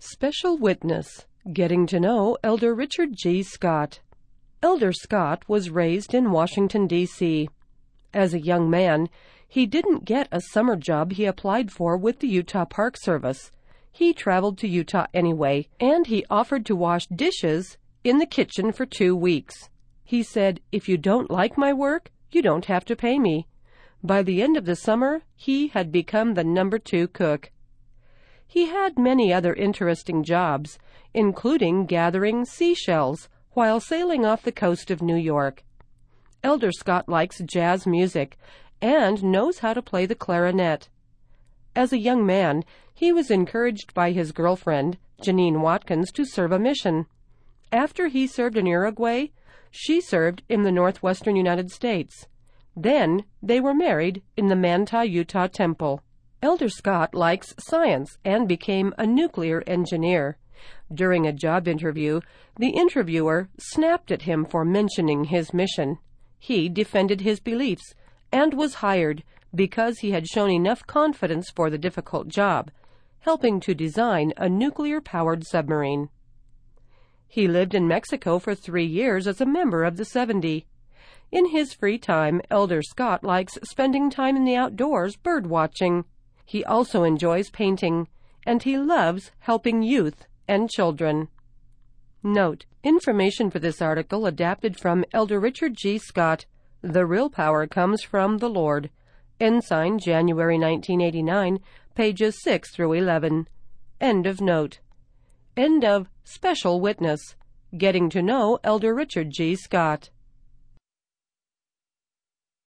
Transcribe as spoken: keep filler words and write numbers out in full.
Special Witness, Getting to Know Elder Richard G. Scott. Elder Scott was raised in Washington, D C As a young man, he didn't get a summer job he applied for with the Utah Park Service. He traveled to Utah anyway, and he offered to wash dishes in the kitchen for two weeks. He said, "If you don't like my work, you don't have to pay me." By the end of the summer, he had become the number two cook. He had many other interesting jobs, including gathering seashells while sailing off the coast of New York. Elder Scott likes jazz music and knows how to play the clarinet. As a young man, he was encouraged by his girlfriend, Janine Watkins, to serve a mission. After he served in Uruguay, she served in the northwestern United States. Then they were married in the Manta, Utah temple. Elder Scott likes science and became a nuclear engineer. During a job interview, the interviewer snapped at him for mentioning his mission. He defended his beliefs and was hired because he had shown enough confidence for the difficult job, helping to design a nuclear-powered submarine. He lived in Mexico for three years as a member of the seventy. In his free time, Elder Scott likes spending time in the outdoors bird-watching. He also enjoys painting, and he loves helping youth and children. Note: information for this article adapted from Elder Richard G. Scott. The Real Power Comes from the Lord. Ensign, January nineteen eighty-nine, pages six through eleven. End of note. End of Special Witness, Getting to Know Elder Richard G. Scott.